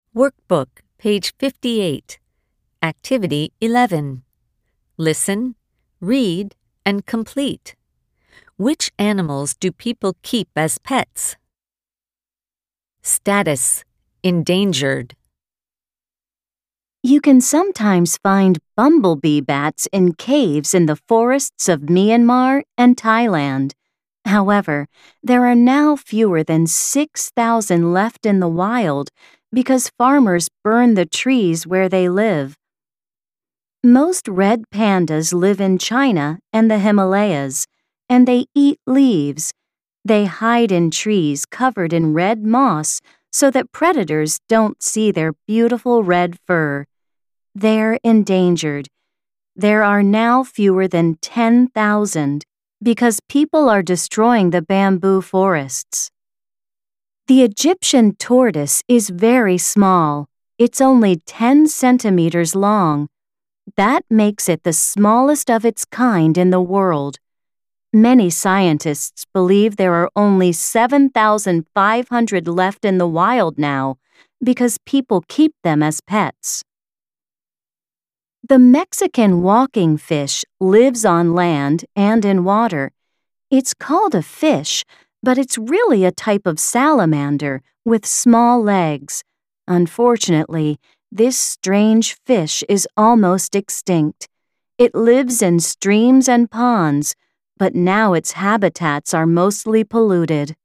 Workbook, page 58. Activity 11. Listen, read, and complete. Which animals do people keep as pets? Status: endangered. You can sometimes find bumblebee bats in caves in the forests of Myanmar and Thailand. However, there are now fewer than 6,000 left in the wild because farmers burn the trees where they live. Most red pandas live in China and the Himalayas, and they eat leaves. They hide in trees covered in red moss so that predators don't see their beautiful red fur. They're endangered. There are now fewer than 10,000 because people are destroying the bamboo forests. The Egyptian tortoise is very small. It's only 10 centimeters long. That makes it the smallest of its kind in the world. Many scientists believe there are only 7,500 left in the wild now because people keep them as pets. The Mexican walking fish lives on land and in water. It's called a fish, but it's really a type of salamander with small legs. Unfortunately, this strange fish is almost extinct. It lives in streams and ponds, but now its habitats are mostly polluted.